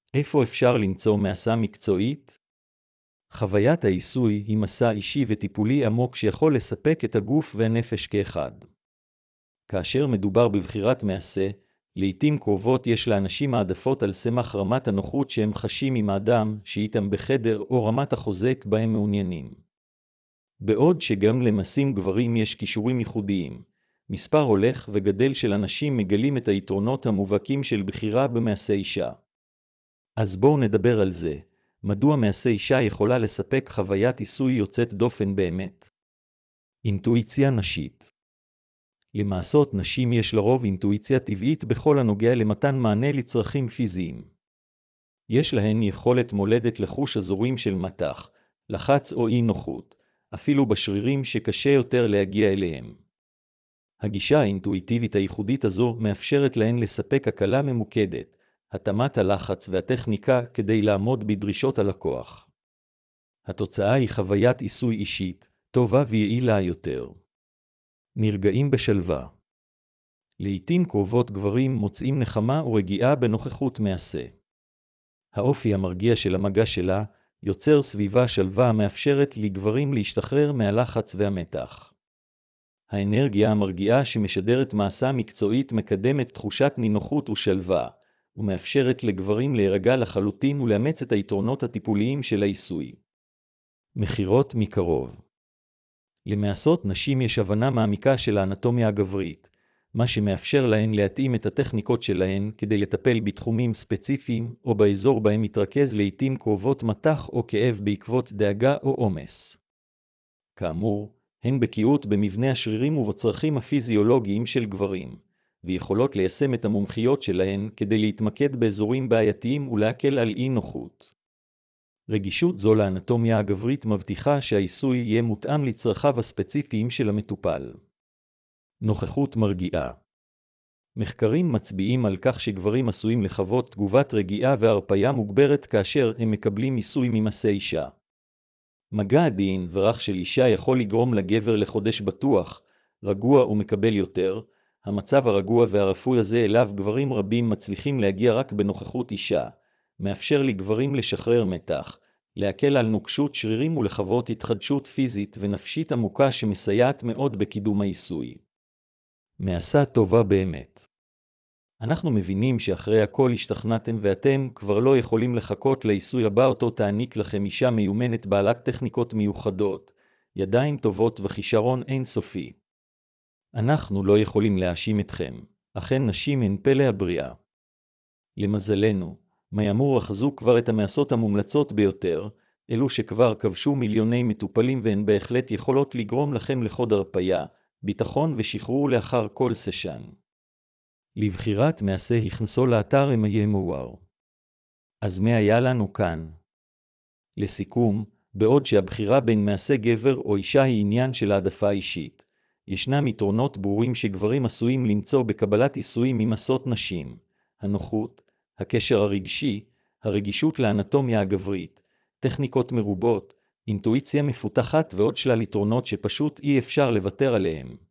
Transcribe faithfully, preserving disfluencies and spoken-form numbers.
איפה אפשר למצוא מעשה מקצועית? חוויית העיסוי היא מסע אישי וטיפולי עמוק שיכול לספק את הגוף והנפש כאחד. כאשר מדובר בבחירת מעשה, לעתים קרובות יש לאנשים העדפות על סמך רמת הנוחות שהם חשים עם האדם שאיתם בחדר או רמת החוזק בהם מעוניינים. בעוד שגם למעשים גברים יש כישורים ייחודיים, מספר הולך וגדל של אנשים מגלים את היתרונות המובהקים של בחירה במעשה אישה. אז בואו נדבר על זה. מדוע מעשה אישה יכולה לספק חוויית עיסוי יוצאת דופן באמת? אינטואיציה נשית. למעשות נשים יש לרוב אינטואיציה טבעית בכל הנוגע למתן מענה לצרכים פיזיים. יש להן יכולת מולדת לחוש אזורים של מתח, לחץ או אי נוחות, אפילו בשרירים שקשה יותר להגיע אליהם. הגישה האינטואיטיבית הייחודית הזו מאפשרת להן לספק הקלה ממוקדת, התאמת הלחץ והטכניקה כדי לעמוד בדרישות הלקוח. התוצאה היא חוויית עיסוי אישית, טובה ויעילה יותר. נרגעים בשלווה. לעתים קרובות גברים מוצאים נחמה ורגיעה בנוכחות מעשה. האופי המרגיע של המגע שלה יוצר סביבה שלווה המאפשרת לגברים להשתחרר מהלחץ והמתח. האנרגיה המרגיעה שמשדרת מעשה מקצועית מקדמת תחושת נינוחות ושלווה, ומאפשרת לגברים להירגע לחלוטין ולאמץ את היתרונות הטיפוליים של העיסוי. מחירות מקרוב. למעשות נשים יש הבנה מעמיקה של האנטומיה הגברית, מה שמאפשר להן להתאים את הטכניקות שלהן כדי לטפל בתחומים ספציפיים או באזור בהם מתרכז לעתים קרובות מתח או כאב בעקבות דאגה או עומס. כאמור, הן בקיאות במבנה השרירים ובצרכים הפיזיולוגיים של גברים, ויכולות ליישם את המומחיות שלהן כדי להתמקד באזורים בעייתיים ולהקל על אי נוחות. רגישות זו לאנטומיה הגברית מבטיחה שהעיסוי יהיה מותאם לצרכיו הספציפיים של המטופל. נוכחות מרגיעה. מחקרים מצביעים על כך שגברים עשויים לחוות תגובת רגיעה והרפיה מוגברת כאשר הם מקבלים עיסוי ממעשה אישה. מגע עדין ורך של אישה יכול לגרום לגבר לחודש בטוח, רגוע ומקבל יותר. המצב הרגוע והרפוי הזה אליו גברים רבים מצליחים להגיע רק בנוכחות אישה, מאפשר לגברים לשחרר מתח, להקל על נוקשות שרירים ולחוות התחדשות פיזית ונפשית עמוקה שמסייעת מאוד בקידום העיסוי. מעשה טובה באמת. אנחנו מבינים שאחרי הכל השתכנעתם ואתם כבר לא יכולים לחכות לעיסוי הבא אותו תעניק לכם אישה מיומנת בעלת טכניקות מיוחדות, ידיים טובות וכישרון אינסופי. אנחנו לא יכולים להאשים אתכם, אכן נשים הן פלא הבריאה. למזלנו, מיאמור אחזו כבר את המעשות המומלצות ביותר, אלו שכבר כבשו מיליוני מטופלים והן בהחלט יכולות לגרום לכם לחוד הרפיה, ביטחון ושחרור לאחר כל סשן. לבחירת מעשה הכנסו לאתר מיאמור. אז מה היה לנו כאן? לסיכום, בעוד שהבחירה בין מעשה גבר או אישה היא עניין של העדפה אישית, ישנם יתרונות ברורים שגברים עשויים למצוא בקבלת עיסויים ממעשות נשים, הנוחות, הקשר הרגשי, הרגישות לאנטומיה הגברית, טכניקות מרובות, אינטואיציה מפותחת ועוד שלל יתרונות שפשוט אי אפשר לוותר עליהם.